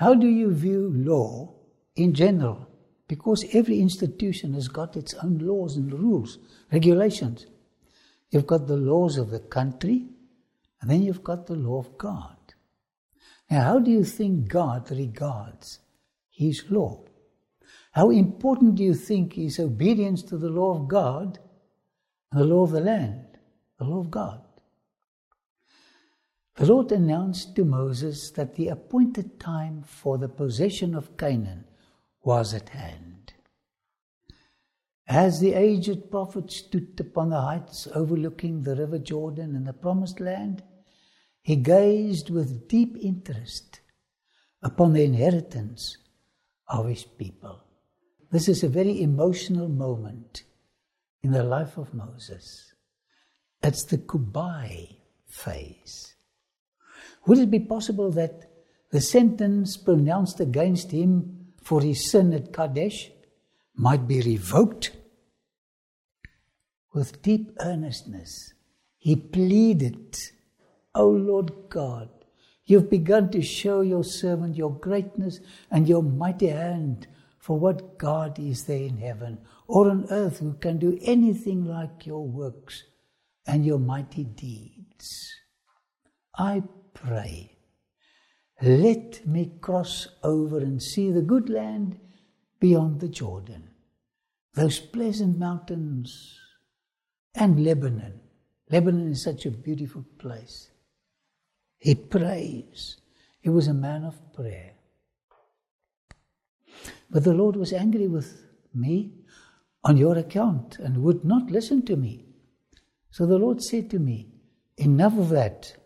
How do you view law in general? Because every institution has got its own laws and rules, regulations. You've got the laws of the country, and then you've got the law of God. Now, how do you think God regards His law? How important do you think is obedience to the law of God and the law of the land, the law of God? The Lord announced to Moses that the appointed time for the possession of Canaan was at hand. As the aged prophet stood upon the heights overlooking the river Jordan and the promised land, he gazed with deep interest upon the inheritance of his people. This is a very emotional moment in the life of Moses. It's the Kubai phase. Would it be possible that the sentence pronounced against him for his sin at Kadesh might be revoked? With deep earnestness, he pleaded, "O Lord God, you've begun to show your servant your greatness and your mighty hand, for what God is there in heaven or on earth who can do anything like your works and your mighty deeds? I pray, let me cross over and see the good land beyond the Jordan, those pleasant mountains, and Lebanon." Lebanon is such a beautiful place. He prays. He was a man of prayer. But the Lord was angry with me on your account and would not listen to me. So the Lord said to me, "Enough of that."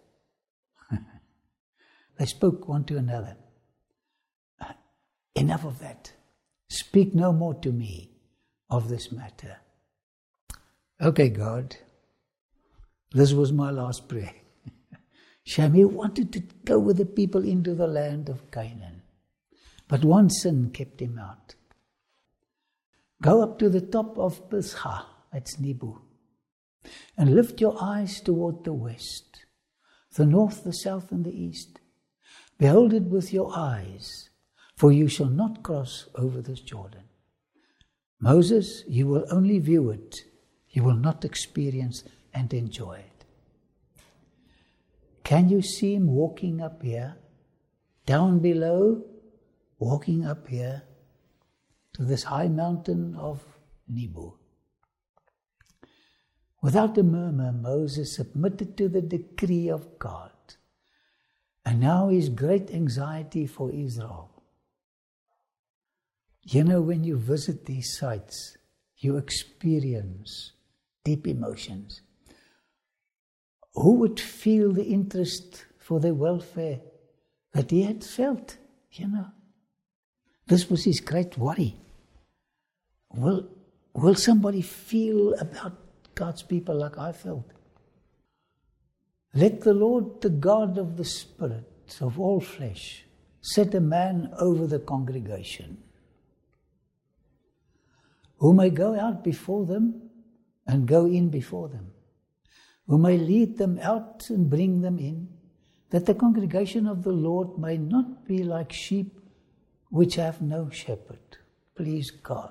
They spoke one to another. "Enough of that. Speak no more to me of this matter." Okay, God, this was my last prayer. Shami wanted to go with the people into the land of Canaan, but one sin kept him out. Go up to the top of Pisgah, that's Nebo, and lift your eyes toward the west, the north, the south, and the east. Behold it with your eyes, for you shall not cross over this Jordan. Moses, you will only view it. You will not experience and enjoy it. Can you see him walking up here, down below, walking up here to this high mountain of Nebo? Without a murmur, Moses submitted to the decree of God. And now his great anxiety for Israel. You know, when you visit these sites, you experience deep emotions. Who would feel the interest for their welfare that he had felt, you know? This was his great worry. Will somebody feel about God's people like I felt? Let the Lord, the God of the Spirit of all flesh, set a man over the congregation, who may go out before them and go in before them, who may lead them out and bring them in, that the congregation of the Lord may not be like sheep which have no shepherd. Please God,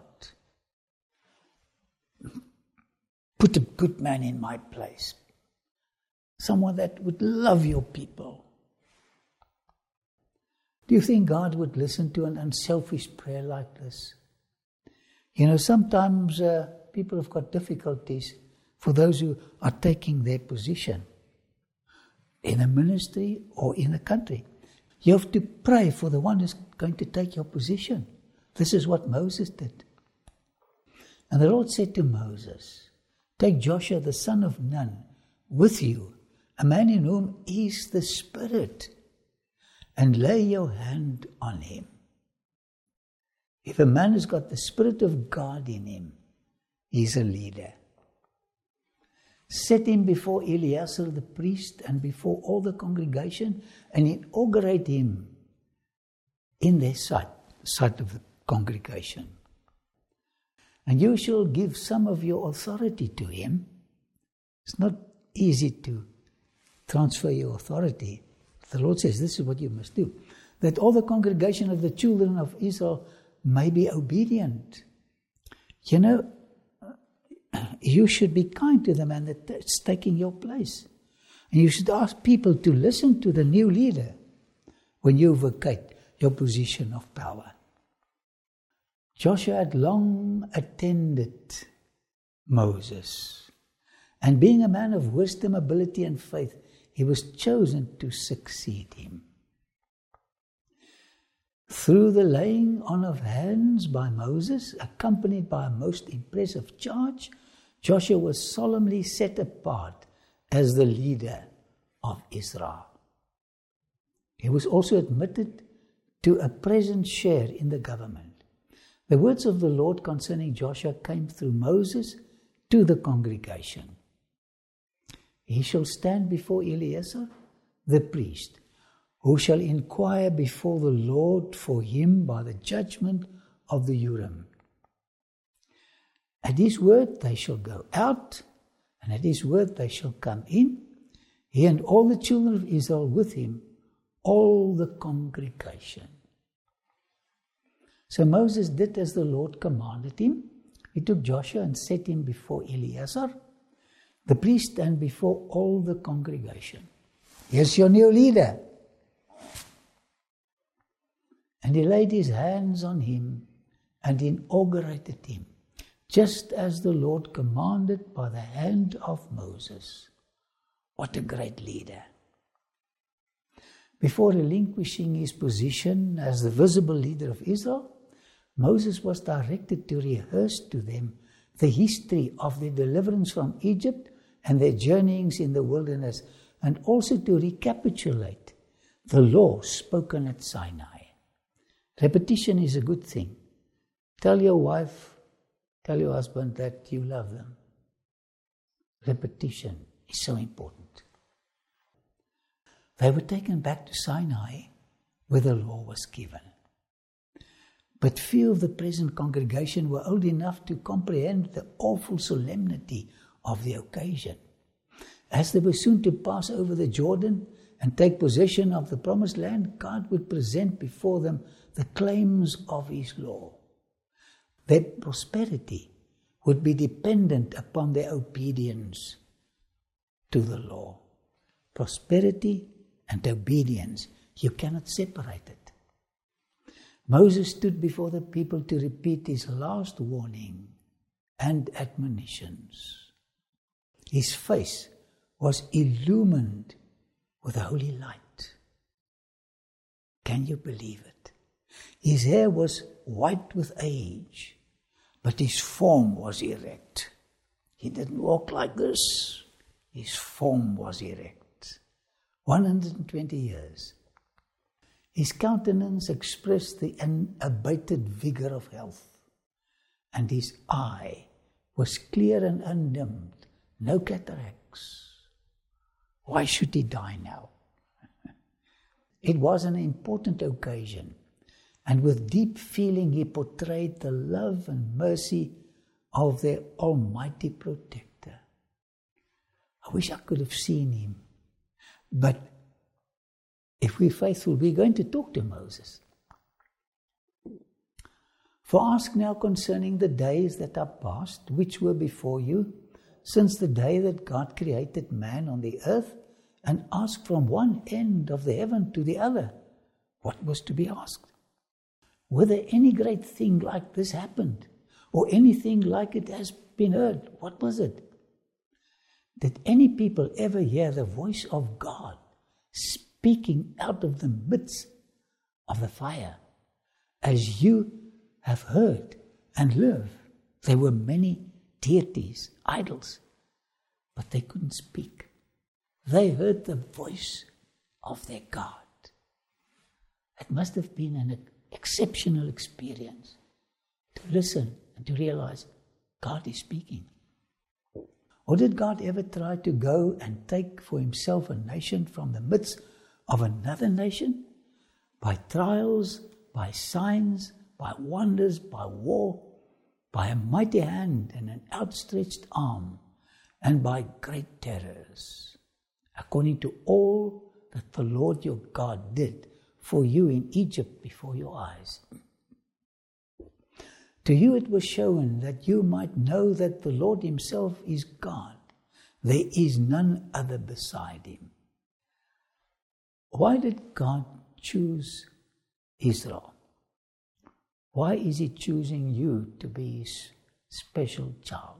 put a good man in my place. Someone that would love your people. Do you think God would listen to an unselfish prayer like this? You know, sometimes people have got difficulties for those who are taking their position in a ministry or in a country. You have to pray for the one who's going to take your position. This is what Moses did. And the Lord said to Moses, "Take Joshua the son of Nun with you, a man in whom is the Spirit, and lay your hand on him." If a man has got the Spirit of God in him, he's a leader. Set him before Eleazar the priest and before all the congregation, and inaugurate him in their sight of the congregation. And you shall give some of your authority to him. It's not easy to transfer your authority. The Lord says, this is what you must do. that all the congregation of the children of Israel may be obedient. You know, you should be kind to the man that's taking your place. And you should ask people to listen to the new leader when you vacate your position of power. Joshua had long attended Moses, and being a man of wisdom, ability, and faith, he was chosen to succeed him. Through the laying on of hands by Moses, accompanied by a most impressive charge, Joshua was solemnly set apart as the leader of Israel. He was also admitted to a present share in the government. The words of the Lord concerning Joshua came through Moses to the congregation. He shall stand before Eleazar, the priest, who shall inquire before the Lord for him by the judgment of the Urim. At his word they shall go out, and at his word they shall come in, he and all the children of Israel with him, all the congregation. So Moses did as the Lord commanded him. He took Joshua and set him before Eleazar, the priest, and before all the congregation. Here's your new leader. And he laid his hands on him and inaugurated him, just as the Lord commanded by the hand of Moses. What a great leader. Before relinquishing his position as the visible leader of Israel, Moses was directed to rehearse to them the history of their deliverance from Egypt and their journeyings in the wilderness, and also to recapitulate the law spoken at Sinai. Repetition is a good thing. Tell your wife, tell your husband that you love them. Repetition is so important. They were taken back to Sinai, where the law was given. But few of the present congregation were old enough to comprehend the awful solemnity of the occasion. As they were soon to pass over the Jordan and take possession of the promised land, God would present before them the claims of his law. Their prosperity would be dependent upon their obedience to the law. Prosperity and obedience, you cannot separate it. Moses stood before the people to repeat his last warning and admonitions. His face was illumined with a holy light. Can you believe it? His hair was white with age, but his form was erect. He didn't walk like this. His form was erect. 120 years. His countenance expressed the unabated vigor of health, and his eye was clear and undimmed, no cataracts. Why should he die now? It was an important occasion, and with deep feeling he portrayed the love and mercy of their almighty protector. I wish I could have seen him, but if we're faithful, we're going to talk to Moses. For ask now concerning the days that are past, which were before you, since the day that God created man on the earth, and ask from one end of the heaven to the other. What was to be asked? Whether any great thing like this happened, or anything like it has been heard. What was it? Did any people ever hear the voice of God speaking out of the midst of the fire, as you have heard and live? There were many deities, idols, but they couldn't speak. They heard the voice of their God. It must have been an exceptional experience to listen and to realize God is speaking. Or did God ever try to go and take for himself a nation from the midst of another nation? By trials, by signs, by wonders, by war, by a mighty hand and an outstretched arm, and by great terrors, according to all that the Lord your God did for you in Egypt before your eyes. To you it was shown that you might know that the Lord himself is God. There is none other beside him. Why did God choose Israel? Why is he choosing you to be his special child?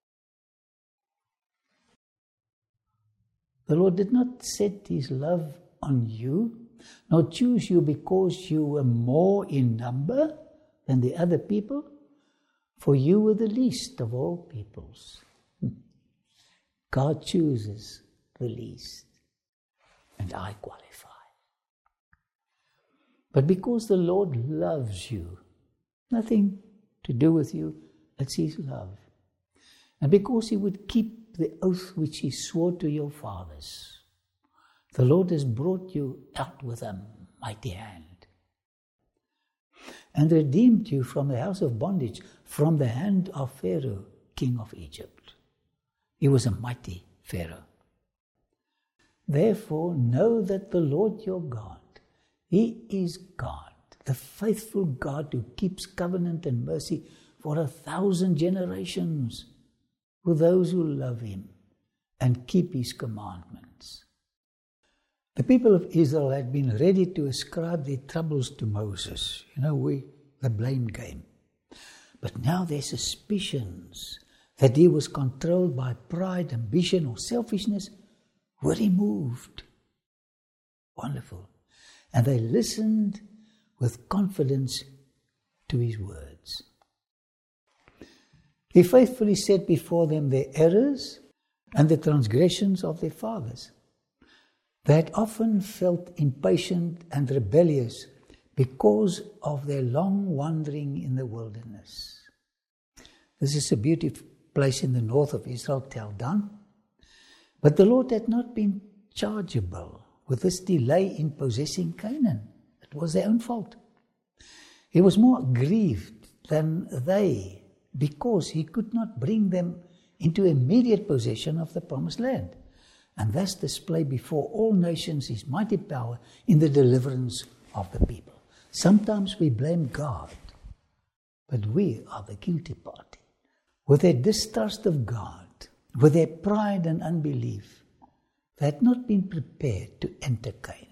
The Lord did not set his love on you, nor choose you because you were more in number than the other people, for you were the least of all peoples. God chooses the least, and I qualify. But because the Lord loves you, nothing to do with you, it's his love. And because he would keep the oath which he swore to your fathers, the Lord has brought you out with a mighty hand and redeemed you from the house of bondage, from the hand of Pharaoh, king of Egypt. He was a mighty Pharaoh. Therefore, know that the Lord your God, he is God, the faithful God who keeps covenant and mercy for 1,000 generations with those who love him and keep his commandments. The people of Israel had been ready to ascribe their troubles to Moses. The blame game. But now their suspicions that he was controlled by pride, ambition, or selfishness were removed. Wonderful. And they listened with confidence to his words. He faithfully set before them their errors and the transgressions of their fathers. They had often felt impatient and rebellious because of their long wandering in the wilderness. This is a beautiful place in the north of Israel, Tel Dan. But the Lord had not been chargeable with this delay in possessing Canaan. It was their own fault. He was more grieved than they because he could not bring them into immediate possession of the promised land, and thus display before all nations his mighty power in the deliverance of the people. Sometimes we blame God, but we are the guilty party. With their distrust of God, with their pride and unbelief, they had not been prepared to enter Canaan.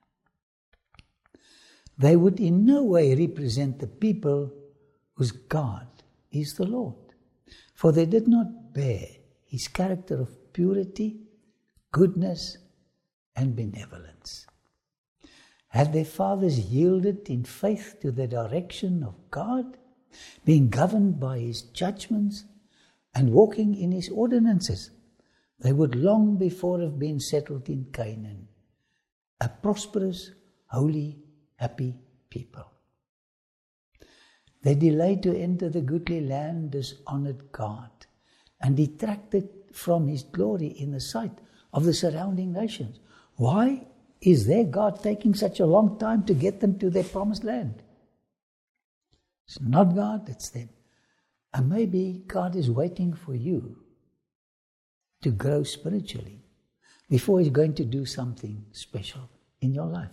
They would in no way represent the people whose God is the Lord, for they did not bear his character of purity, goodness, and benevolence. Had their fathers yielded in faith to the direction of God, being governed by his judgments and walking in his ordinances, they would long before have been settled in Canaan, a prosperous, holy, happy people. Their delay to enter the goodly land dishonored God and detracted from his glory in the sight of the surrounding nations. Why is their God taking such a long time to get them to their promised land? It's not God, it's them. And maybe God is waiting for you to grow spiritually before he's going to do something special in your life.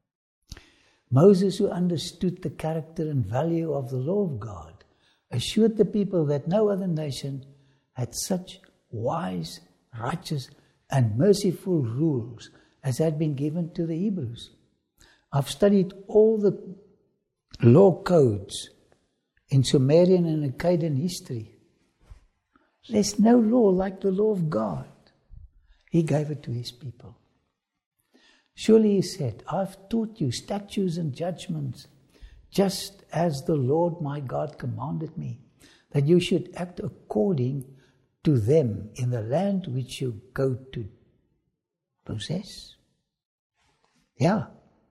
Moses, who understood the character and value of the law of God, assured the people that no other nation had such wise, righteous, and merciful rules as had been given to the Hebrews. I've studied all the law codes in Sumerian and Akkadian history. There's no law like the law of God. He gave it to his people. Surely he said, I've taught you statutes and judgments, just as the Lord my God commanded me, that you should act according to them in the land which you go to possess. Yeah.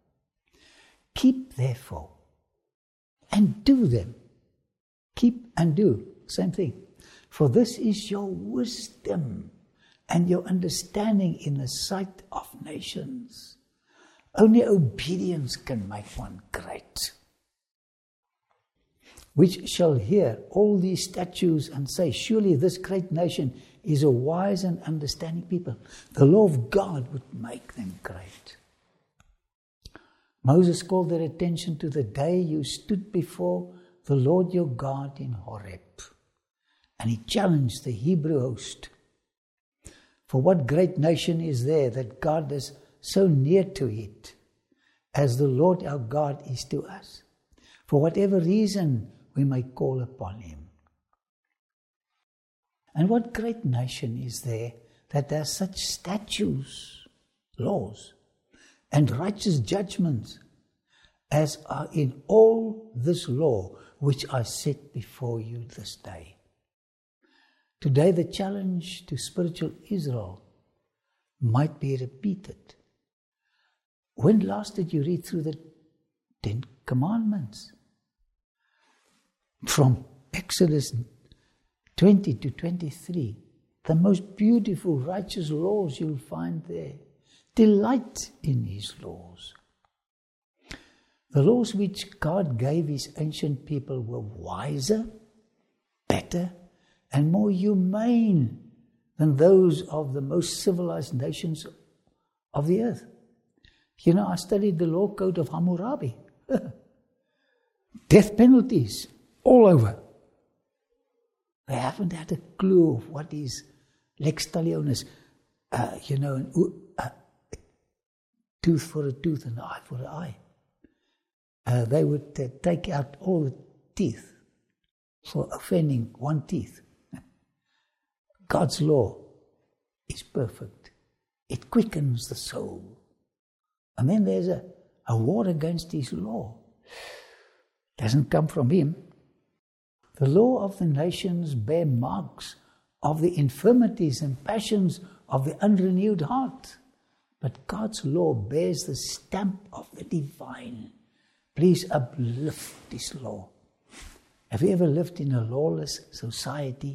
Keep therefore and do them. Keep and do, same thing. For this is your wisdom and your understanding in the sight of nations. Only obedience can make one great. Which shall hear all these statutes and say, surely this great nation is a wise and understanding people. The law of God would make them great. Moses called their attention to the day you stood before the Lord your God in Horeb. And he challenged the Hebrew host. For what great nation is there that God is so near to it as the Lord our God is to us? For whatever reason we may call upon him. And what great nation is there that has such statutes, laws, and righteous judgments as are in all this law which I set before you this day? Today the challenge to spiritual Israel might be repeated. When last did you read through the 10 Commandments? From Exodus 20 to 23, the most beautiful righteous laws you'll find there. Delight in his laws. The laws which God gave his ancient people were wiser, better, and more humane than those of the most civilized nations of the earth. You know, I studied the law code of Hammurabi. Death penalties all over. They haven't had a clue of what is lex talionis, a tooth for a tooth and an eye for an eye. They would take out all the teeth for offending one teeth. God's law is perfect. It quickens the soul. And then there's a war against his law. It doesn't come from him. The law of the nations bear marks of the infirmities and passions of the unrenewed heart. But God's law bears the stamp of the divine. Please uplift this law. Have you ever lived in a lawless society?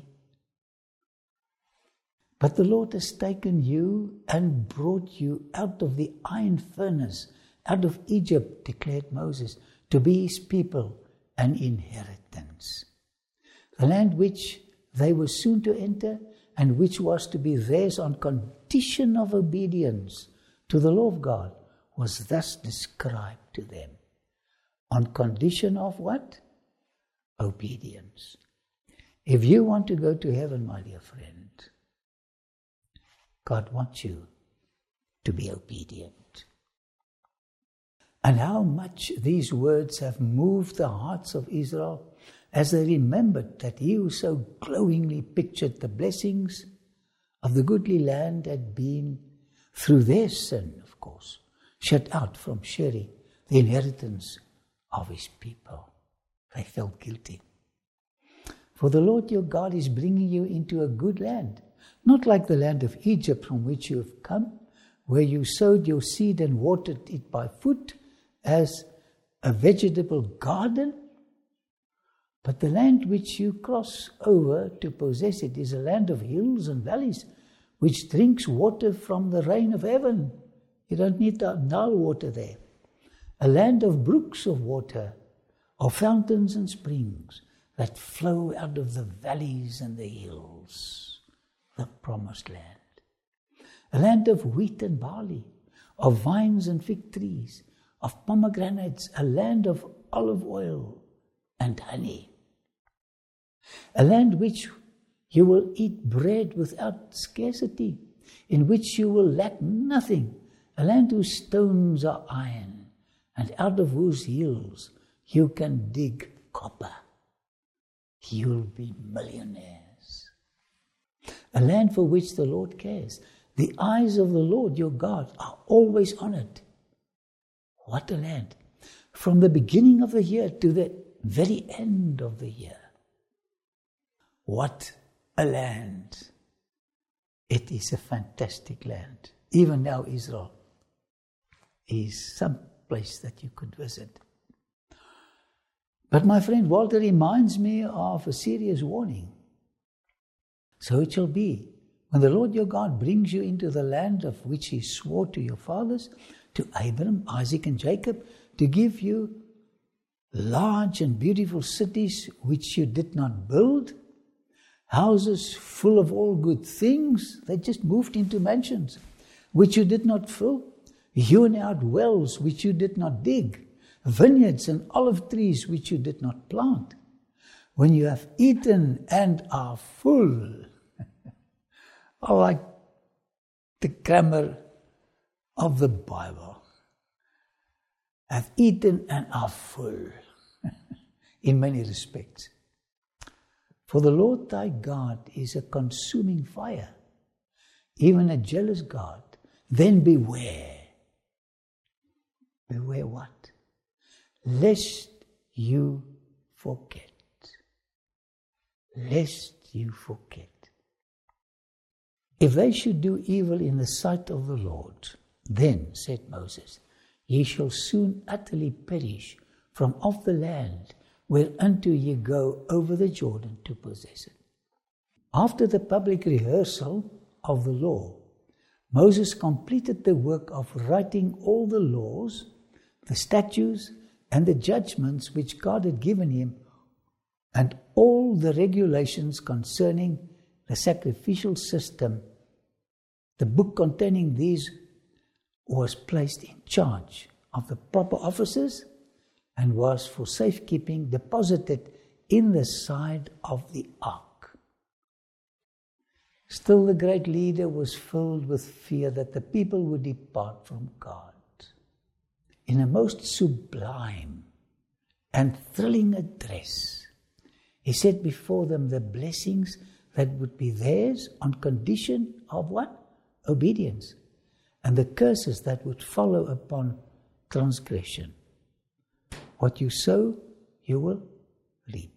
But the Lord has taken you and brought you out of the iron furnace, out of Egypt, declared Moses, to be his people, an inheritance. The land which they were soon to enter and which was to be theirs on condition of obedience to the law of God was thus described to them. On condition of what? Obedience. If you want to go to heaven, my dear friend, God wants you to be obedient. And how much these words have moved the hearts of Israel as they remembered that he who so glowingly pictured the blessings of the goodly land had been, through their sin, of course, shut out from sharing the inheritance of his people. They felt guilty. For the Lord your God is bringing you into a good land, not like the land of Egypt from which you have come, where you sowed your seed and watered it by foot as a vegetable garden. But the land which you cross over to possess it is a land of hills and valleys, which drinks water from the rain of heaven. You don't need the Nile water there. A land of brooks of water, of fountains and springs that flow out of the valleys and the hills, the promised land. A land of wheat and barley, of vines and fig trees, of pomegranates, a land of olive oil and honey. A land which you will eat bread without scarcity, in which you will lack nothing. A land whose stones are iron, and out of whose hills you can dig copper. You'll be millionaires. A land for which the Lord cares. The eyes of the Lord your God are always on it. What a land. From the beginning of the year to the very end of the year. What a land. It is a fantastic land. Even now Israel is some place that you could visit. But my friend Walter reminds me of a serious warning. So it shall be, when the Lord your God brings you into the land of which he swore to your fathers, to Abraham, Isaac and Jacob, to give you large and beautiful cities which you did not build, houses full of all good things, they just moved into mansions, which you did not fill. hewn out wells which you did not dig, vineyards and olive trees which you did not plant. When you have eaten and are full. I like the grammar of the Bible. Have eaten and are full in many respects. For the Lord thy God is a consuming fire, even a jealous God. Then beware. Beware what? Lest you forget. Lest you forget. If they should do evil in the sight of the Lord, then, said Moses, ye shall soon utterly perish from off the land whereunto ye go over the Jordan to possess it. After the public rehearsal of the law, Moses completed the work of writing all the laws, the statutes, and the judgments which God had given him, and all the regulations concerning the sacrificial system. The book containing these was placed in charge of the proper officers and was for safekeeping deposited in the side of the ark. Still the great leader was filled with fear that the people would depart from God. In a most sublime and thrilling address, he set before them the blessings that would be theirs on condition of what? Obedience. And the curses that would follow upon transgression. What you sow, you will reap.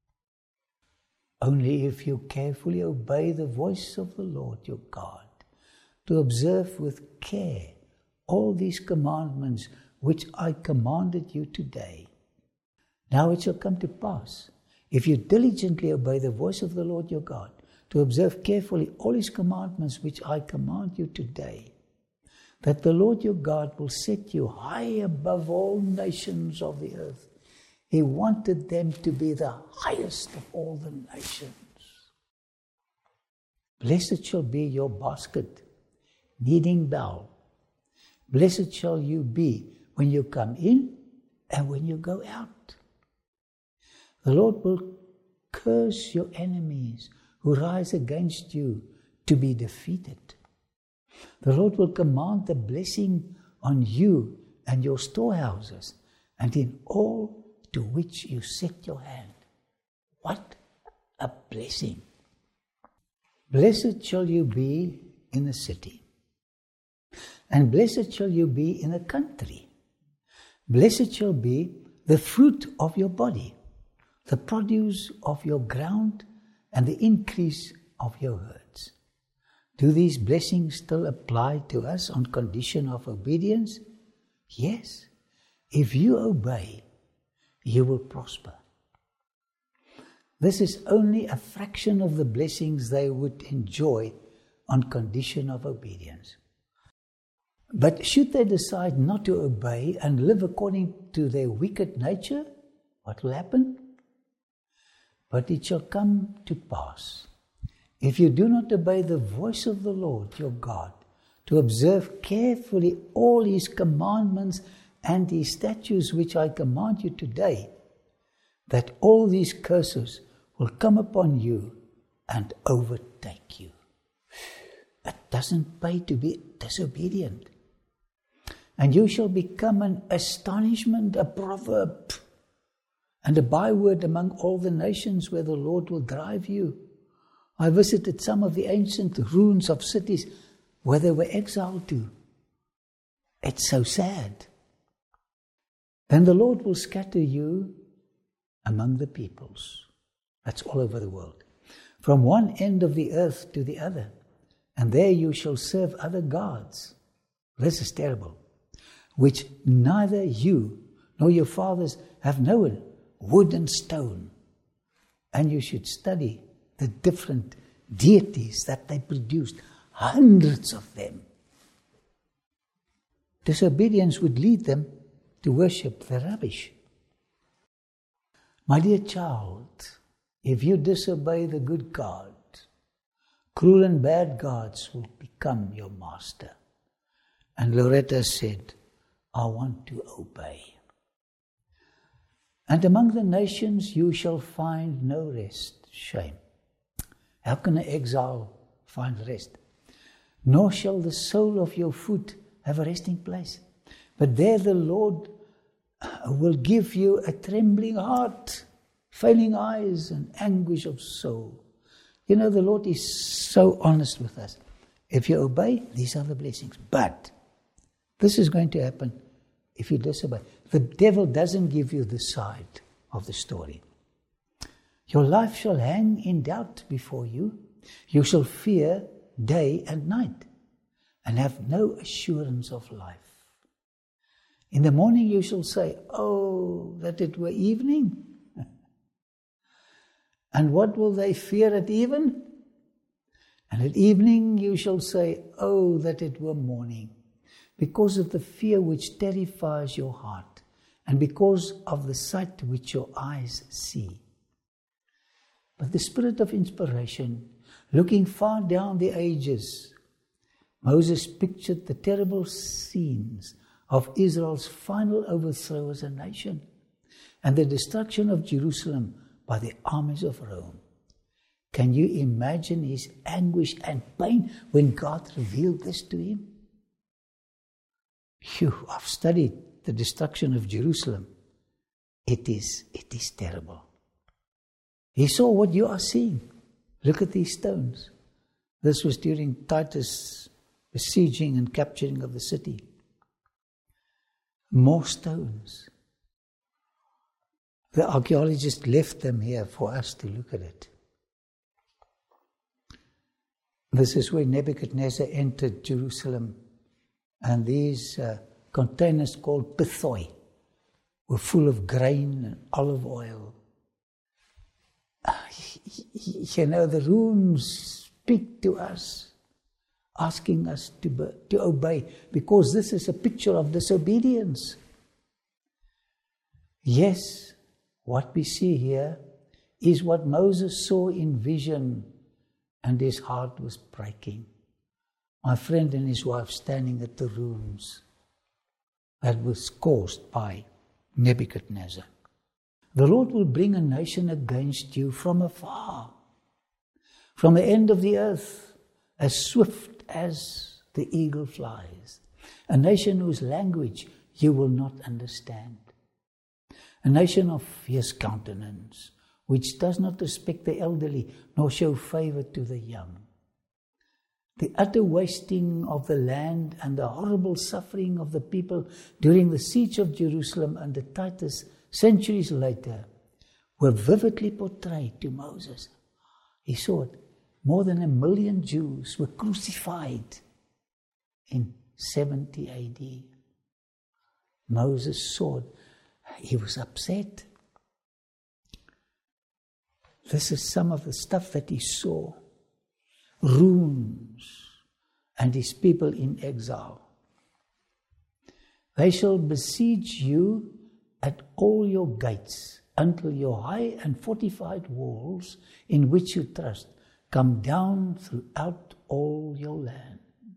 Only if you carefully obey the voice of the Lord your God, to observe with care all these commandments which I commanded you today. Now it shall come to pass, if you diligently obey the voice of the Lord your God, to observe carefully all his commandments which I command you today, that the Lord your God will set you high above all nations of the earth. He wanted them to be the highest of all the nations. Blessed shall be your basket, kneading bowl. Blessed shall you be when you come in and when you go out. The Lord will curse your enemies who rise against you to be defeated. The Lord will command the blessing on you and your storehouses and in all to which you set your hand. What a blessing! Blessed shall you be in the city, and blessed shall you be in the country. Blessed shall be the fruit of your body, the produce of your ground, and the increase of your herds. Do these blessings still apply to us on condition of obedience? Yes. If you obey, you will prosper. This is only a fraction of the blessings they would enjoy on condition of obedience. But should they decide not to obey and live according to their wicked nature, what will happen? But it shall come to pass, if you do not obey the voice of the Lord your God, to observe carefully all his commandments and his statutes which I command you today, that all these curses will come upon you and overtake you. It doesn't pay to be disobedient. And you shall become an astonishment, a proverb, and a byword among all the nations where the Lord will drive you. I visited some of the ancient ruins of cities where they were exiled to. It's so sad. Then the Lord will scatter you among the peoples. That's all over the world. From one end of the earth to the other. And there you shall serve other gods. This is terrible. Which neither you nor your fathers have known, wood and stone. And you should study the different deities that they produced, hundreds of them. Disobedience would lead them to worship the rubbish. My dear child, if you disobey the good God, cruel and bad gods will become your master. And Loretta said, I want to obey. And among the nations you shall find no rest. Shame. How can an exile find rest? Nor shall the sole of your foot have a resting place. But there the Lord will give you a trembling heart, failing eyes, and anguish of soul. You know, the Lord is so honest with us. If you obey, these are the blessings. But this is going to happen if you disobey. The devil doesn't give you the side of the story. Your life shall hang in doubt before you. You shall fear day and night, and have no assurance of life. In the morning you shall say, oh, that it were evening. And what will they fear at even? And at evening you shall say, oh, that it were morning, because of the fear which terrifies your heart, and because of the sight which your eyes see. But the spirit of inspiration, looking far down the ages, Moses pictured the terrible scenes of Israel's final overthrow as a nation and the destruction of Jerusalem by the armies of Rome. Can you imagine his anguish and pain when God revealed this to him? Phew, I've studied the destruction of Jerusalem. It is terrible. He saw what you are seeing. Look at these stones. This was during Titus' besieging and capturing of the city. More stones. The archaeologists left them here for us to look at it. This is where Nebuchadnezzar entered Jerusalem, and these containers called pithoi were full of grain and olive oil. You know, the runes speak to us, asking us to obey, because this is a picture of disobedience. Yes, what we see here is what Moses saw in vision, and his heart was breaking. My friend and his wife standing at the ruins that was caused by Nebuchadnezzar. The Lord will bring a nation against you from afar, from the end of the earth, as swift as the eagle flies. A nation whose language you will not understand. A nation of fierce countenance, which does not respect the elderly, nor show favor to the young. The utter wasting of the land and the horrible suffering of the people during the siege of Jerusalem under Titus centuries later were vividly portrayed to Moses. He saw it. More than 1 million Jews were crucified in 70 AD. Moses saw it. He was upset. This is some of the stuff that he saw. Ruins and his people in exile. They shall besiege you at all your gates until your high and fortified walls in which you trust come down throughout all your land.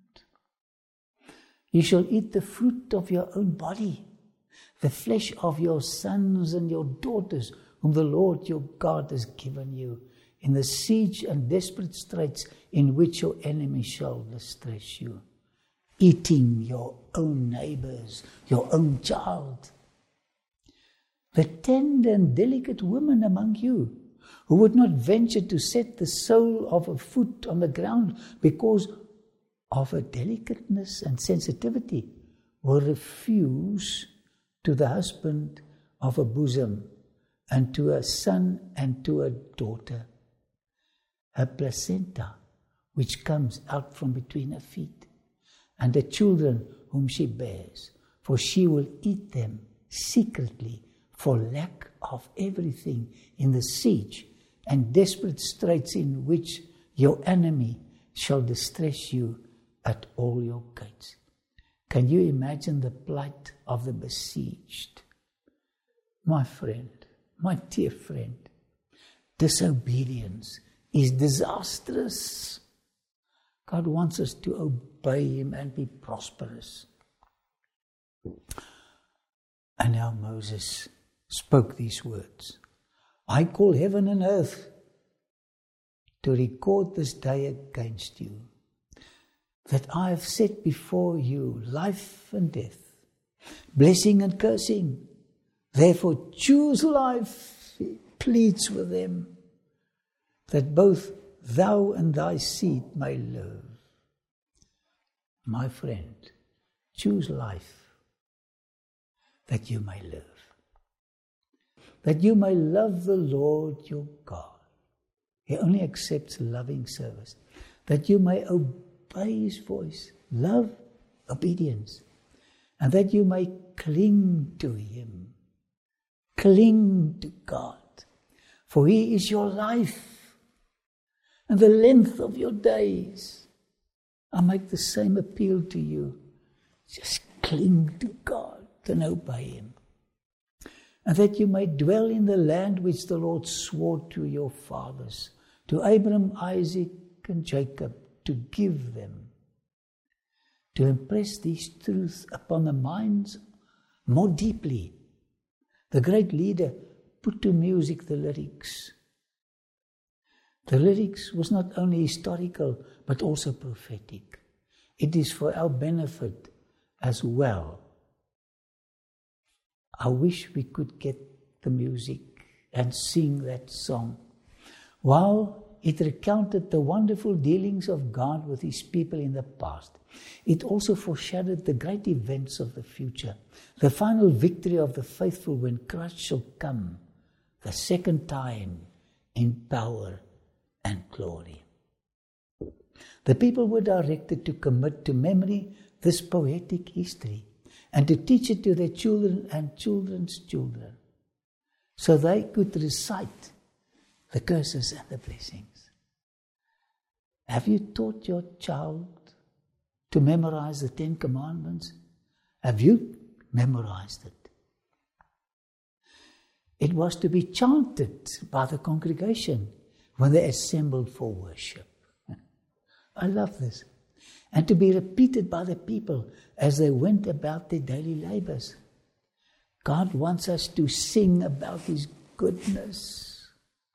You shall eat the fruit of your own body, the flesh of your sons and your daughters, whom the Lord your God has given you, in the siege and desperate straits in which your enemy shall distress you, eating your own neighbors, your own child. The tender and delicate women among you, who would not venture to set the sole of a foot on the ground because of her delicateness and sensitivity, will refuse to the husband of a bosom, and to a son and to a daughter, her placenta, which comes out from between her feet, and the children whom she bears, for she will eat them secretly for lack of everything in the siege and desperate straits in which your enemy shall distress you at all your gates. Can you imagine the plight of the besieged? My friend, my dear friend, disobedience is disastrous. God wants us to obey Him and be prosperous. And now Moses spoke these words. I call heaven and earth to record this day against you, that I have set before you life and death, blessing and cursing. Therefore choose life, he pleads with them, that both thou and thy seed may live. My friend, choose life, that you may live, that you may love the Lord your God. He only accepts loving service, that you may obey His voice, love, obedience, and that you may cling to Him, cling to God, for He is your life and the length of your days. I make the same appeal to you. Just cling to God and obey Him, and that you may dwell in the land which the Lord swore to your fathers, to Abraham, Isaac, and Jacob, to give them, to impress these truths upon the minds more deeply. The great leader put to music the lyrics. The lyrics was not only historical, but also prophetic. It is for our benefit as well. I wish we could get the music and sing that song. While it recounted the wonderful dealings of God with His people in the past, it also foreshadowed the great events of the future, the final victory of the faithful when Christ shall come the second time in power and glory. The people were directed to commit to memory this poetic history and to teach it to their children and children's children, so they could recite the curses and the blessings. Have you taught your child to memorize the 10 Commandments? Have you memorized it? It was to be chanted by the congregation when they assembled for worship. I love this. And to be repeated by the people as they went about their daily labors. God wants us to sing about His goodness.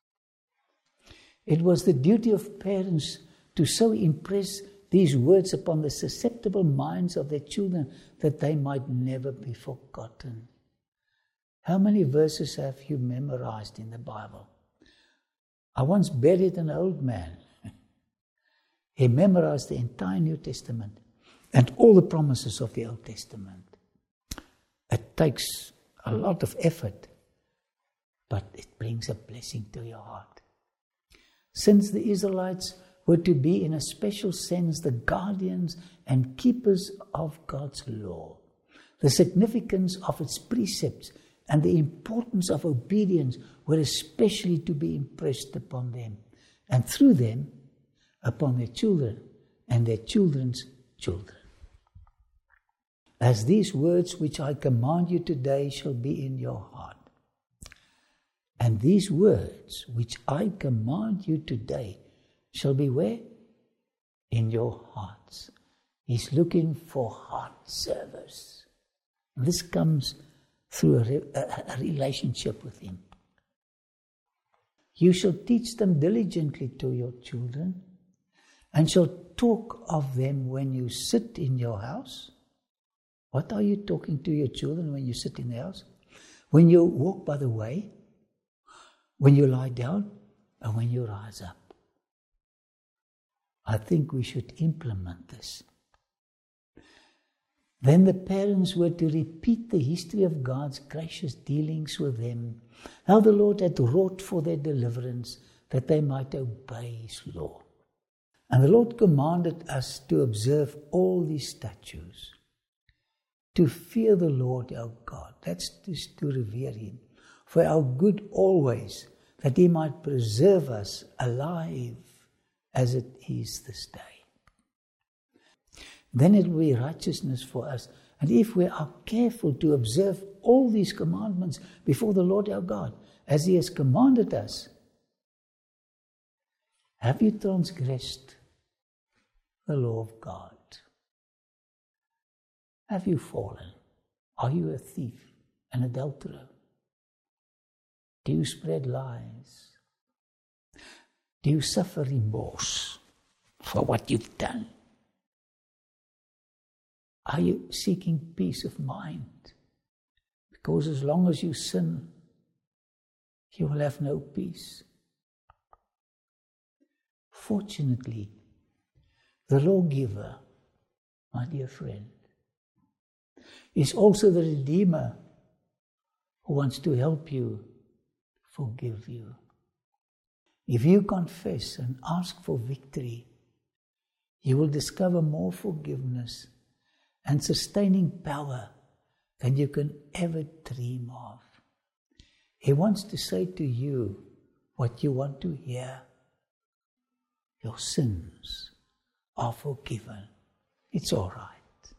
It was the duty of parents to so impress these words upon the susceptible minds of their children that they might never be forgotten. How many verses have you memorized in the Bible? I once buried an old man. He memorized the entire New Testament and all the promises of the Old Testament. It takes a lot of effort, but it brings a blessing to your heart. Since the Israelites were to be, in a special sense, the guardians and keepers of God's law, the significance of its precepts and the importance of obedience were especially to be impressed upon them, and through them, upon their children and their children's children. As these words which I command you today shall be in your heart. And these words which I command you today shall be where? In your hearts. He's looking for heart service. And this comes through a relationship with Him. You shall teach them diligently to your children, and shall talk of them when you sit in your house. What are you talking to your children when you sit in the house? When you walk by the way, when you lie down, and when you rise up. I think we should implement this. Then the parents were to repeat the history of God's gracious dealings with them, how the Lord had wrought for their deliverance, that they might obey His law. And the Lord commanded us to observe all these statutes, to fear the Lord our God, that's just to revere Him, for our good always, that He might preserve us alive as it is this day. Then it will be righteousness for us. And if we are careful to observe all these commandments before the Lord our God, as He has commanded us, have you transgressed the law of God? Have you fallen? Are you a thief, an adulterer? Do you spread lies? Do you suffer remorse for what you've done? Are you seeking peace of mind? Because as long as you sin, you will have no peace. Fortunately, the lawgiver, my dear friend, is also the Redeemer who wants to help you, forgive you. If you confess and ask for victory, you will discover more forgiveness and sustaining power than you can ever dream of. He wants to say to you what you want to hear. Your sins are forgiven. It's all right.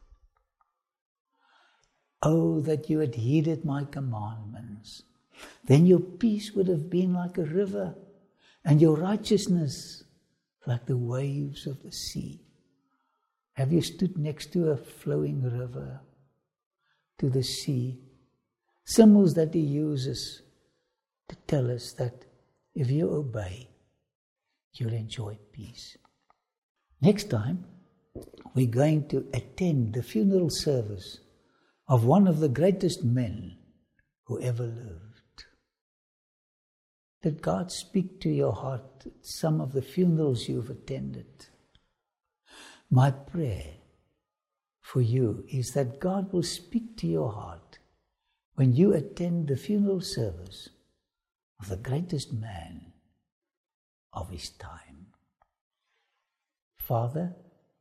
Oh, that you had heeded my commandments. Then your peace would have been like a river, and your righteousness like the waves of the sea. Have you stood next to a flowing river, to the sea? Symbols that he uses to tell us that if you obey, you'll enjoy peace. Next time, we're going to attend the funeral service of one of the greatest men who ever lived. Did God speak to your heart at some of the funerals you've attended? My prayer for you is that God will speak to your heart when you attend the funeral service of the greatest man of his time. Father,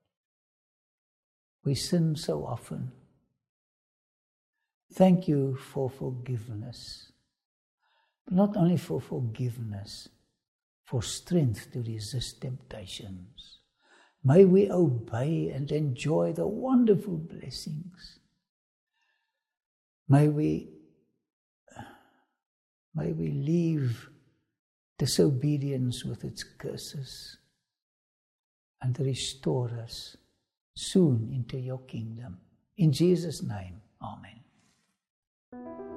we sin so often. Thank you for forgiveness. But not only for forgiveness, for strength to resist temptations. May we obey and enjoy the wonderful blessings. May we leave disobedience with its curses and restore us soon into your kingdom. In Jesus' name, amen.